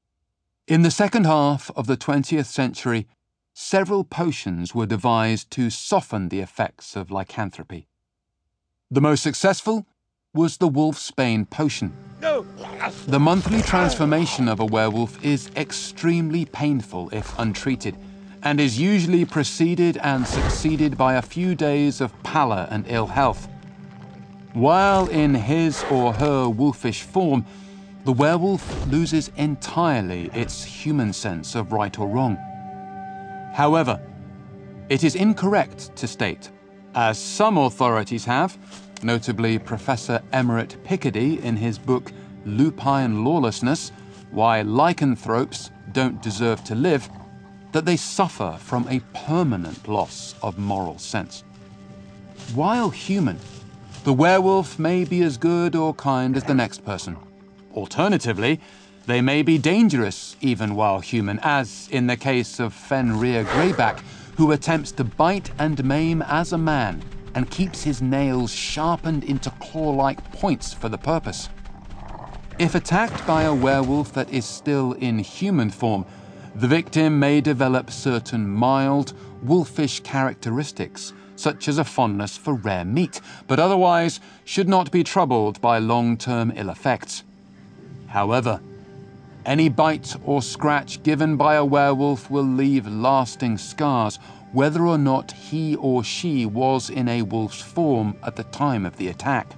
In the second half of the twentieth century, several potions were devised to soften the effects of lycanthropy. The most successful was the wolfsbane potion. The monthly transformation of a werewolf is extremely painful if untreated, and is usually preceded and succeeded by a few days of pallor and ill health. While in his or her wolfish form, the werewolf loses entirely its human sense of right or wrong. However, it is incorrect to state, as some authorities have, notably Professor Emmerich Picardy in his book Lupine Lawlessness, Why Lycanthropes Don't Deserve to Live, that they suffer from a permanent loss of moral sense. While human, the werewolf may be as good or kind as the next person. Alternatively, they may be dangerous even while human, as in the case of Fenrir Greyback, who attempts to bite and maim as a man and keeps his nails sharpened into claw-like points for the purpose. If attacked by a werewolf that is still in human form, the victim may develop certain mild, wolfish characteristics, such as a fondness for rare meat, but otherwise should not be troubled by long-term ill effects. However, any bite or scratch given by a werewolf will leave lasting scars, whether or not he or she was in a wolf's form at the time of the attack.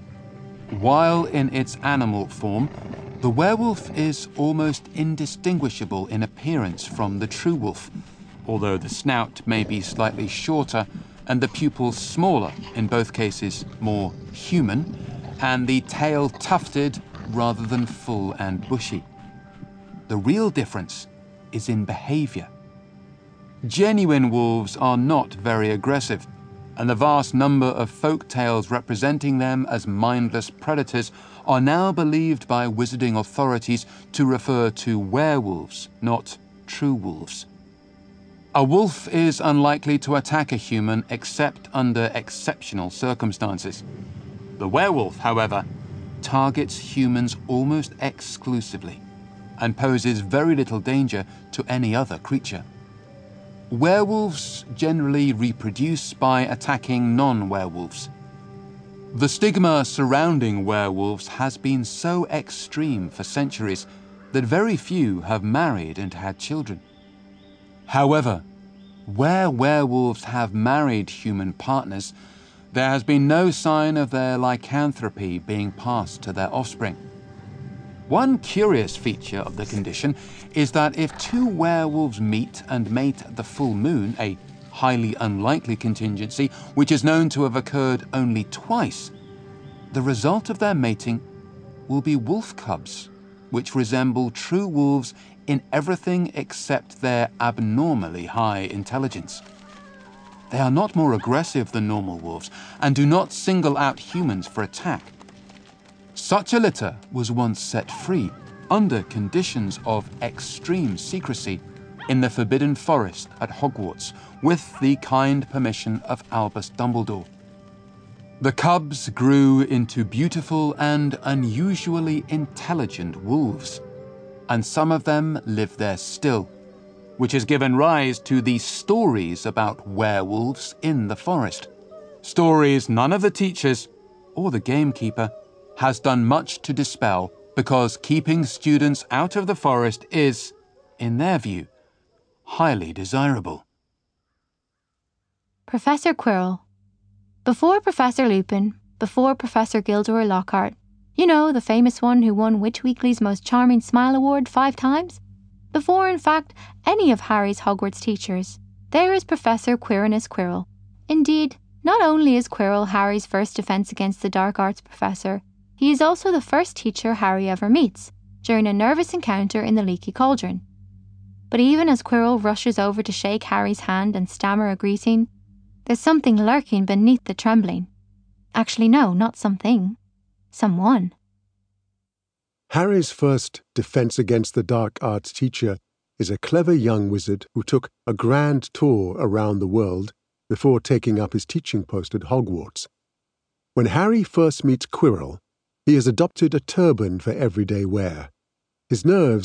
While in its animal form, the werewolf is almost indistinguishable in appearance from the true wolf, although the snout may be slightly shorter and the pupils smaller, in both cases more human, and the tail tufted rather than full and bushy. The real difference is in behavior. Genuine wolves are not very aggressive, and the vast number of folk tales representing them as mindless predators are now believed by wizarding authorities to refer to werewolves, not true wolves. A wolf is unlikely to attack a human except under exceptional circumstances. The werewolf, however, targets humans almost exclusively and poses very little danger to any other creature. Werewolves generally reproduce by attacking non-werewolves. The stigma surrounding werewolves has been so extreme for centuries that very few have married and had children. However, where werewolves have married human partners, there has been no sign of their lycanthropy being passed to their offspring. One curious feature of the condition is that if two werewolves meet and mate at the full moon, a highly unlikely contingency which is known to have occurred only twice, the result of their mating will be wolf cubs, which resemble true wolves in everything except their abnormally high intelligence. They are not more aggressive than normal wolves and do not single out humans for attack. Such a litter was once set free, under conditions of extreme secrecy, in the Forbidden Forest at Hogwarts, with the kind permission of Albus Dumbledore. The cubs grew into beautiful and unusually intelligent wolves, and some of them live there still, which has given rise to the stories about werewolves in the forest. Stories none of the teachers or the gamekeeper has done much to dispel, because keeping students out of the forest is, in their view, highly desirable. Professor Quirrell. Before Professor Lupin, before Professor Gilderoy Lockhart, you know, the famous one who won Witch Weekly's Most Charming Smile Award five times? Before, in fact, any of Harry's Hogwarts teachers, there is Professor Quirinus Quirrell. Indeed, not only is Quirrell Harry's first defence against the dark arts professor, he is also the first teacher Harry ever meets, during a nervous encounter in the Leaky Cauldron. But even as Quirrell rushes over to shake Harry's hand and stammer a greeting, there's something lurking beneath the trembling. Actually, no, not something. Someone. Harry's first defense against the dark arts teacher is a clever young wizard who took a grand tour around the world before taking up his teaching post at Hogwarts. When Harry first meets Quirrell, he has adopted a turban for everyday wear. His nerves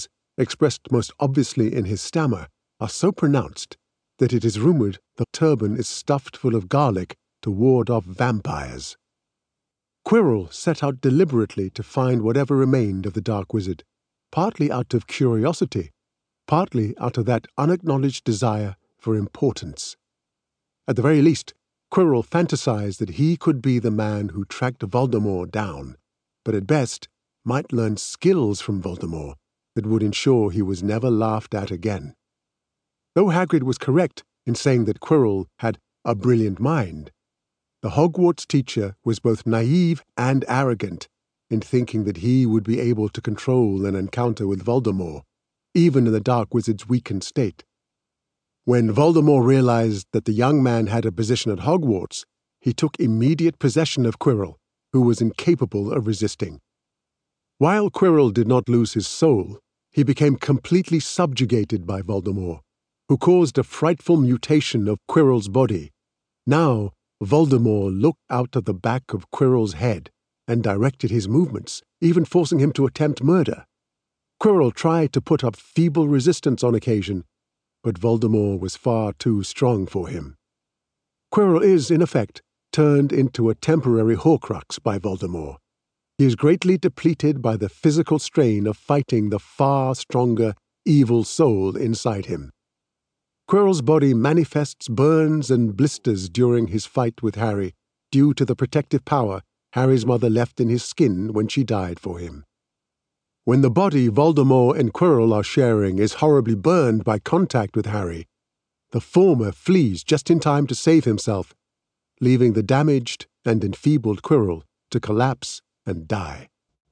expressed most obviously in his stammer, are so pronounced that it is rumoured the turban is stuffed full of garlic to ward off vampires. Quirrell set out deliberately to find whatever remained of the Dark Wizard, partly out of curiosity, partly out of that unacknowledged desire for importance. At the very least, Quirrell fantasized that he could be the man who tracked Voldemort down, but at best might learn skills from Voldemort that would ensure he was never laughed at again. Though Hagrid was correct in saying that Quirrell had a brilliant mind, the Hogwarts teacher was both naive and arrogant in thinking that he would be able to control an encounter with Voldemort, even in the Dark Wizard's weakened state. When Voldemort realized that the young man had a position at Hogwarts, he took immediate possession of Quirrell, who was incapable of resisting. While Quirrell did not lose his soul, he became completely subjugated by Voldemort, who caused a frightful mutation of Quirrell's body. Now, Voldemort looked out of the back of Quirrell's head and directed his movements, even forcing him to attempt murder. Quirrell tried to put up feeble resistance on occasion, but Voldemort was far too strong for him. Quirrell is, in effect, turned into a temporary Horcrux by Voldemort. He is greatly depleted by the physical strain of fighting the far stronger evil soul inside him. Quirrell's body manifests burns and blisters during his fight with Harry, due to the protective power Harry's mother left in his skin when she died for him. When the body Voldemort and Quirrell are sharing is horribly burned by contact with Harry, the former flees just in time to save himself, leaving the damaged and enfeebled Quirrell to collapse and die.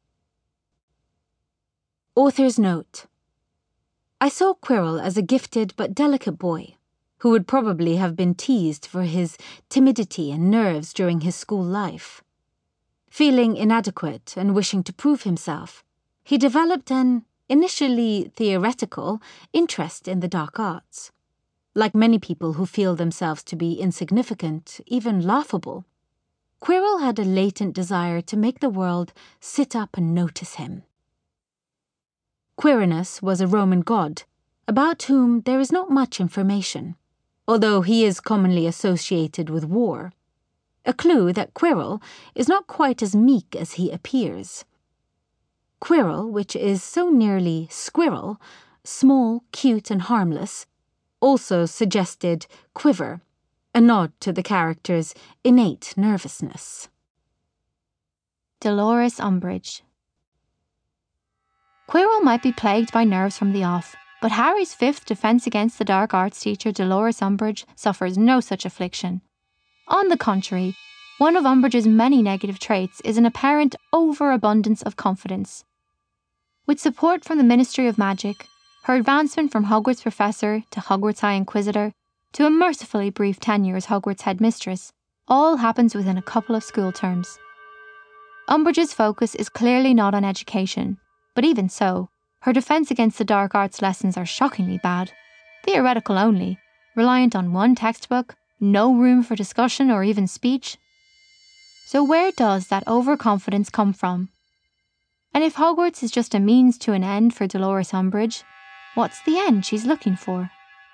Author's note: I saw Quirrell as a gifted but delicate boy, who would probably have been teased for his timidity and nerves during his school life. Feeling inadequate and wishing to prove himself, he developed an, initially theoretical, interest in the dark arts. Like many people who feel themselves to be insignificant, even laughable, Quirrell had a latent desire to make the world sit up and notice him. Quirinus was a Roman god, about whom there is not much information, although he is commonly associated with war, a clue that Quirrell is not quite as meek as he appears. Quirrell, which is so nearly squirrel, small, cute and harmless, also suggested quiver, a nod to the character's innate nervousness. Dolores Umbridge. Quirrell might be plagued by nerves from the off, but Harry's fifth Defence Against the Dark Arts teacher Dolores Umbridge suffers no such affliction. On the contrary, one of Umbridge's many negative traits is an apparent overabundance of confidence. With support from the Ministry of Magic, her advancement from Hogwarts Professor to Hogwarts High Inquisitor to a mercifully brief tenure as Hogwarts Headmistress, all happens within a couple of school terms. Umbridge's focus is clearly not on education, but even so, her defence against the dark arts lessons are shockingly bad, theoretical only, reliant on one textbook, no room for discussion or even speech. So where does that overconfidence come from? And if Hogwarts is just a means to an end for Dolores Umbridge, what's the end she's looking for?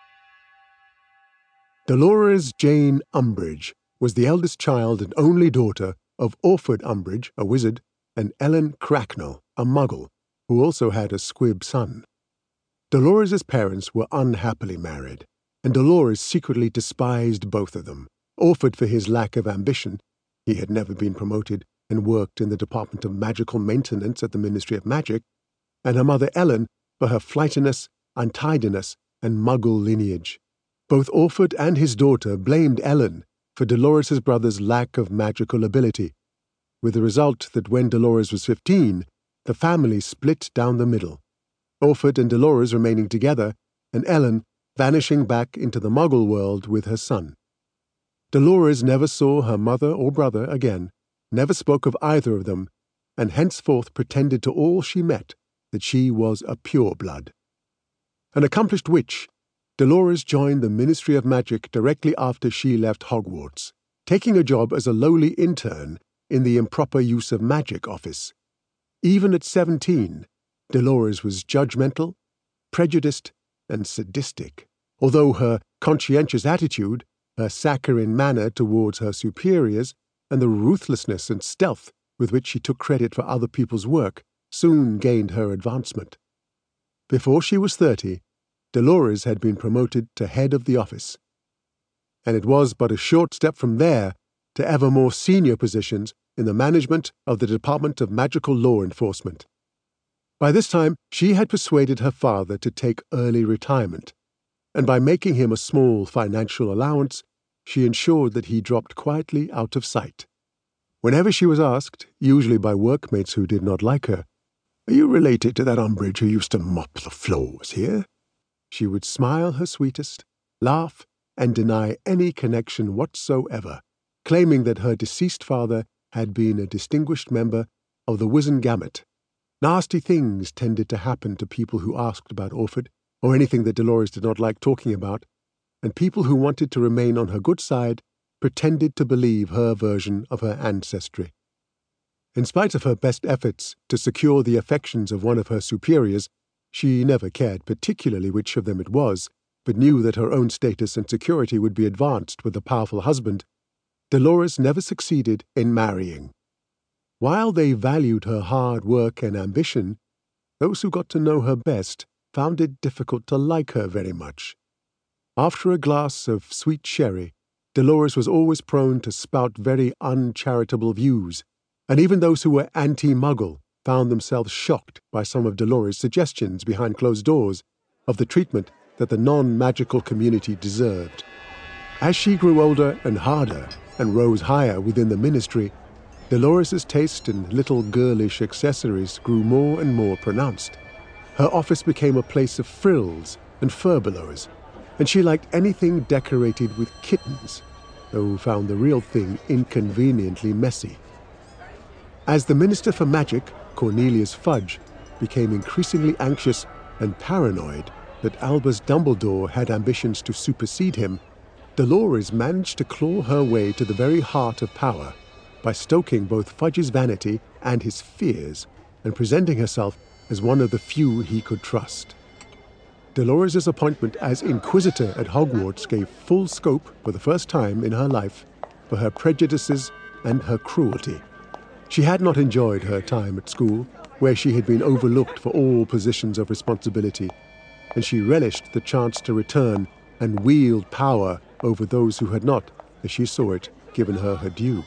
Dolores Jane Umbridge was the eldest child and only daughter of Orford Umbridge, a wizard, and Ellen Cracknell, a muggle, who also had a squib son. Dolores's parents were unhappily married, and Dolores secretly despised both of them, Orford for his lack of ambition — he had never been promoted and worked in the Department of Magical Maintenance at the Ministry of Magic — and her mother Ellen for her flightiness, untidiness, and muggle lineage. Both Orford and his daughter blamed Ellen for Dolores's brother's lack of magical ability, with the result that when Dolores was fifteen, the family split down the middle, Orford and Dolores remaining together, and Ellen vanishing back into the Muggle world with her son. Dolores never saw her mother or brother again, never spoke of either of them, and henceforth pretended to all she met that she was a pureblood. An accomplished witch, Dolores joined the Ministry of Magic directly after she left Hogwarts, taking a job as a lowly intern in the Improper Use of Magic office. Even at seventeen, Dolores was judgmental, prejudiced, and sadistic, although her conscientious attitude, her saccharine manner towards her superiors, and the ruthlessness and stealth with which she took credit for other people's work soon gained her advancement. Before she was thirty, Dolores had been promoted to head of the office, and it was but a short step from there to ever more senior positions in the management of the Department of Magical Law Enforcement. By this time, she had persuaded her father to take early retirement, and by making him a small financial allowance, she ensured that he dropped quietly out of sight. Whenever she was asked, usually by workmates who did not like her, "Are you related to that Umbridge who used to mop the floors here?" she would smile her sweetest, laugh, and deny any connection whatsoever, claiming that her deceased father had been a distinguished member of the Wizengamot. Nasty things tended to happen to people who asked about Orford, or anything that Dolores did not like talking about, and people who wanted to remain on her good side pretended to believe her version of her ancestry. In spite of her best efforts to secure the affections of one of her superiors, she never cared particularly which of them it was, but knew that her own status and security would be advanced with a powerful husband. Dolores never succeeded in marrying. While they valued her hard work and ambition, those who got to know her best found it difficult to like her very much. After a glass of sweet sherry, Dolores was always prone to spout very uncharitable views, and even those who were anti-Muggle found themselves shocked by some of Dolores' suggestions behind closed doors of the treatment that the non-magical community deserved. As she grew older and harder and rose higher within the ministry, Dolores' taste in little girlish accessories grew more and more pronounced. Her office became a place of frills and furbelows, and she liked anything decorated with kittens, though found the real thing inconveniently messy. As the Minister for Magic, Cornelius Fudge, became increasingly anxious and paranoid that Albus Dumbledore had ambitions to supersede him, Dolores managed to claw her way to the very heart of power by stoking both Fudge's vanity and his fears, and presenting herself as one of the few he could trust. Dolores' appointment as Inquisitor at Hogwarts gave full scope, for the first time in her life, for her prejudices and her cruelty. She had not enjoyed her time at school, where she had been overlooked for all positions of responsibility, and she relished the chance to return and wield power over those who had not, as she saw it, given her her due.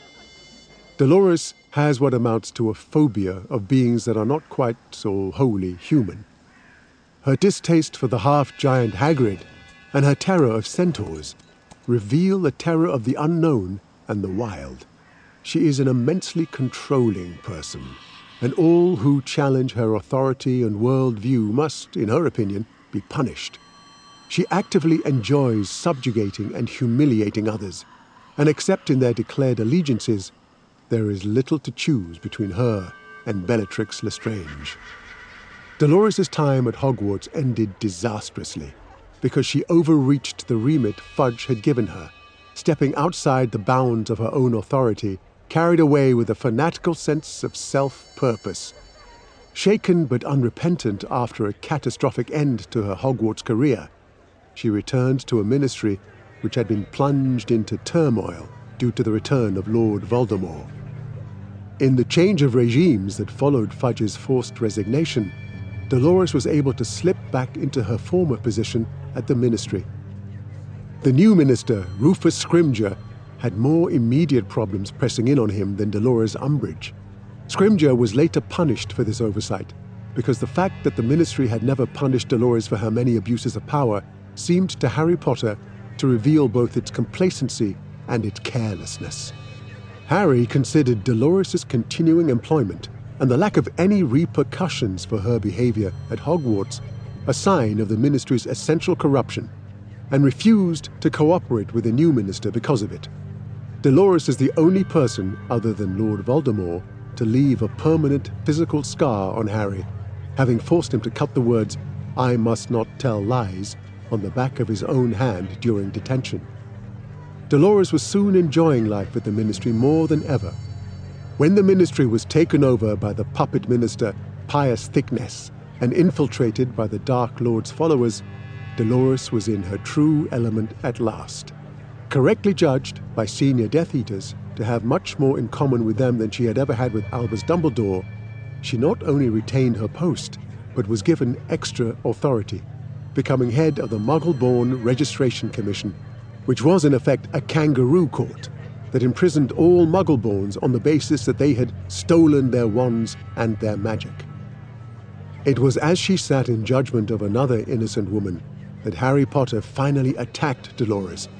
Dolores has what amounts to a phobia of beings that are not quite so wholly human. Her distaste for the half-giant Hagrid and her terror of centaurs reveal the terror of the unknown and the wild. She is an immensely controlling person, and all who challenge her authority and world-view must, in her opinion, be punished. She actively enjoys subjugating and humiliating others, and except in their declared allegiances, there is little to choose between her and Bellatrix Lestrange. Dolores' time at Hogwarts ended disastrously because she overreached the remit Fudge had given her, stepping outside the bounds of her own authority, carried away with a fanatical sense of self-purpose. Shaken but unrepentant after a catastrophic end to her Hogwarts career, she returned to a ministry which had been plunged into turmoil due to the return of Lord Voldemort. In the change of regimes that followed Fudge's forced resignation, Dolores was able to slip back into her former position at the ministry. The new minister, Rufus Scrimgeour, had more immediate problems pressing in on him than Dolores Umbridge. Scrimgeour was later punished for this oversight, because the fact that the ministry had never punished Dolores for her many abuses of power seemed to Harry Potter to reveal both its complacency and its carelessness. Harry considered Dolores' continuing employment and the lack of any repercussions for her behavior at Hogwarts a sign of the ministry's essential corruption, and refused to cooperate with the new minister because of it. Dolores is the only person other than Lord Voldemort to leave a permanent physical scar on Harry, having forced him to cut the words, "I must not tell lies," on the back of his own hand during detention. Dolores was soon enjoying life at the ministry more than ever. When the ministry was taken over by the puppet minister Pius Thickness, and infiltrated by the Dark Lord's followers, Dolores was in her true element at last. Correctly judged by senior Death Eaters to have much more in common with them than she had ever had with Albus Dumbledore, she not only retained her post, but was given extra authority, becoming head of the Muggle-born Registration Commission, which was in effect a kangaroo court that imprisoned all Muggle-borns on the basis that they had stolen their wands and their magic. It was as she sat in judgment of another innocent woman that Harry Potter finally attacked Dolores